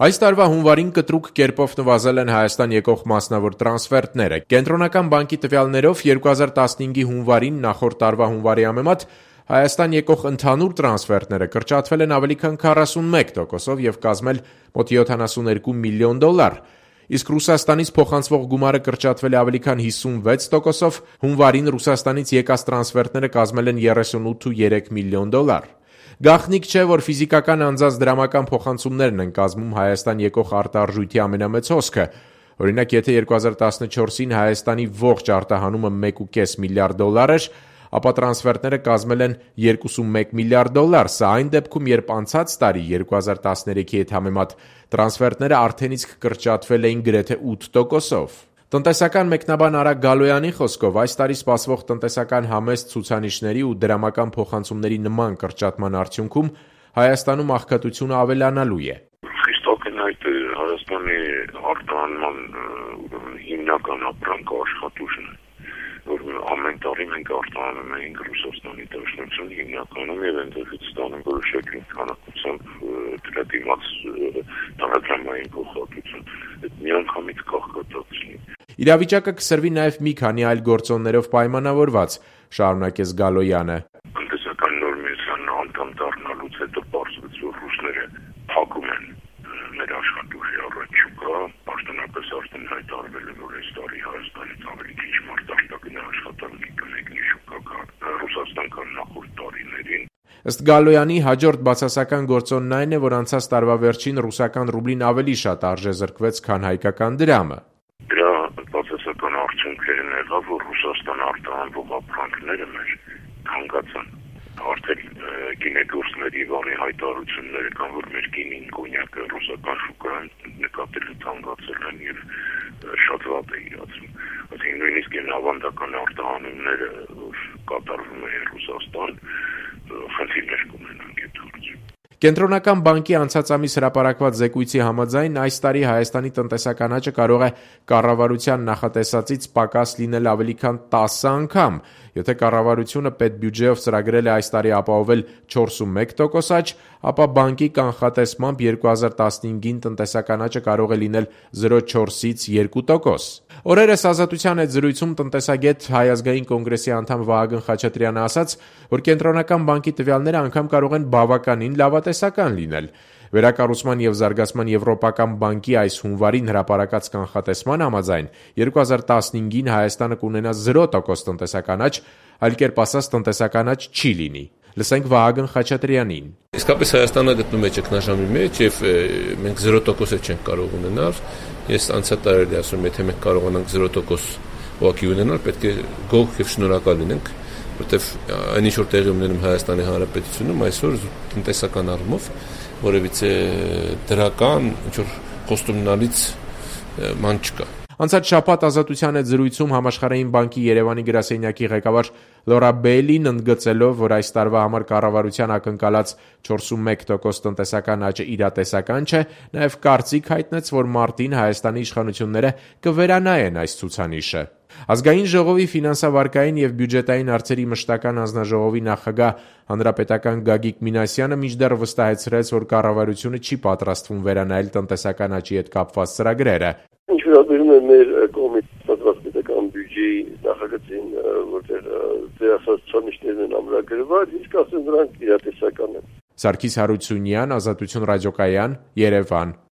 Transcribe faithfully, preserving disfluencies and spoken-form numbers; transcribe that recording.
Այս տարվա հունվարին կտրուկ կերպով նվազել են Հայաստան եկող մասնավոր տրանսֆերտները։ Կենտրոնական բանկի տվյալներով երկու հազար տասնհինգի հունվարին նախորդ տարվա հունվարի համեմատ Հայաստան եկող ընդհանուր տրանսֆերտները կրճատվել են ավելի քան քառասունմեկ տոկոսով եւ կազմել մոտ յոթանասունհինգ միլիոն դոլար։ Իսկ Ռուսաստանից փոխանցվող գումարը կրճատվել է ավելի քան հիսունվեց տոկոսով, հունվարին Ռուսաստանից եկած տրանսֆերտները կազմել են երեսունութ ու երեք միլիոն դոլար։ Գաղտնիք չէ, որ ֆիզիկական անձանց դրամական փոխանցումներն են կազմում Հայաստան եկող արտարժույթի ամենամեծ հոսքը։ Օրինակ, եթե երկու հազար տասնչորսին Հայաստանի ողջ արտահանումը մեկ ու կես միլիարդ դոլար էր, ապա տրանսֆերտները կազմել են երկուսունմեկ միլիարդ դոլար։ Սա այն դեպքում, երբ անցած տարի երկու հազար տասներեքի հետ համեմատ տրանսֆերտները արդեն իսկ կրճատվել էին գրեթե ութ տոկոսով։ Տնտեսական մեկնաբան Արա Գալոյանի խոսքով այս տարի սպասվող տնտեսական համեստ ցուցանիշների ու դրամական փոխանցումների նման կրճատման արդյունքում Հայաստանում աղքատությունը ավելանալու է։ Խիստակն այդ Հայաստանի արտահանման հիմնական ապրանքը աշխատուժն է, որ ամեն տարի մենք արտահանում ենք Ռուսաստանի Դաշնություն հիմնականում եւ այնտեղից ստանում որոշակի քանակությամբ դրա դիմաց տարածամային փոխհատուցում։ Այդ միանգամից կախկատացնի։ Իրավիճակը կսրվի նաև մի քանի այլ գործոններով պայմանավորված, շարունակեց Գալոյանը։ Տնտեսական նորմայության անդամ դառնալուց հետո պարզվեց, որ ռուսները փակում են մեր աշխատուժի առաջ շուկա, պաշտոնապես արդեն հայտարարվել է, որ այս տարի Հայաստանից ավելի քիչ մարդ արտագնա աշխատանքի կմեկնի շուկա կա Ռուսաստան կան նախորդ տարիներին։ Ըստ Գալոյանի հաջորդ բացասական գործոնն այն է, որ անցած տարվա վերջին ռուսական ռուբլին ավելի շատ արժեզրկվեց, քան հայկական դրամը։ Դրա բացասական արդյունքներն եղավ, որ Ռուսաստան արտահանվող ապրանքները մեր հանգացան։ Արդեն գինեգործների վանի հայտարարությունները կան, որ մեր գինին, կոնյակը ռուսական շուկայում նկատելի թանկացել են եւ շատ վատ է իրացում։ Այսինքն նույնիսկ այն ավանդական արտահանումները, որ կատարվում են Ռուսաստան, խնդիրներ կունենան այդ գործում։ Կենտրոնական բանկի անցած ամիս հրապարակված զեկույցի համաձայն այս տարի Հայաստանի տնտեսական աճը կարող է կառավարության նախատեսածից պակաս լինել ավելի քան տասը անգամ։ Եթե կառավարությունը պետբյուջեով ծրագրել է այս տարի ապահովել չորսունմեկ տոկոս աճ, ապա բանկի կանխատեսմամբ երկու հազար տասնհինգին տնտեսական աճը կարող է լինել զրո փոխանցում չորսից երկու տոկոս։ Օրերս Ազատության հետ զրույցում տնտեսագետ Հայ ազգային կոնգրեսի անդամ Վահագն Խաչատրյանը ասաց, որ Կենտրոնական բանկի տվյալները անգամ կարող են բավականին լավատեսական լինել։ Վերակառուցման եւ զարգացման Եվրոպական բանկի այս հունվարին հրապարակած կանխատեսման համաձայն երկու հազար տասնհինգին Հայաստանը կունենա զրո տոկոս տնտեսական աճ, այլ կերպ ասած տնտեսական աճ չի լինի։ Լսենք Վահագն Խաչատրյանին։ Իսկապես Հայաստանը գտնվում է ճգնաժամի մեջ եւ մենք զրո տոկոս չենք կարող ունենալ։ Ես անցած տարի ասում եմ, եթե մենք կարողանանք զրո տոկոս ուղղակի ունենալ, պետք է գոհ եւ շնորհակալ լինենք, որտեւ այն ինչ որ տեղի ունենում Հայաստանի Հանրապետությունում այսօր տնտեսական առումով որևիցե դրական ինչ որ խոստումնալից ման չկա։ Անցած շաբաթ Ազատության հետ զրույցում Համաշխարհային բանկի Երևանի գրասենյակի ղեկավար Լորա Բեյլին ընդգծելով, որ այս տարվա համար կառավարության ակնկալած չորսունմեկ տոկոս տնտեսական աճը իրատեսական չէ, նաև կարծիք հայտնեց, որ մարտին Հայաստանի իշխանությունները կվերանայեն այս ցուցանիշը։ Ազգային ժողովի ֆինանսավարկային եւ բյուջետային հարցերի մշտական հանձնաժողովի նախագահ հանրապետական Գագիկ Մինասյանը մինչդեռ վստահեցրեց, որ կառավարությունը չի պատրաստվում վերանայել տնտեսական աճի հետ կապված ծրագրերը։ Ինչ վերաբերում է մեր կողմից պատրաստ պետական բյուջեի նախագծին, որտեղ դեր ասած ցուցանիշներն են ամրագրված, իսկ ասեն նրանք իրատեսական են։ Սարգիս Հարությունյան, Ազատություն ռադիոկայան, Երևան։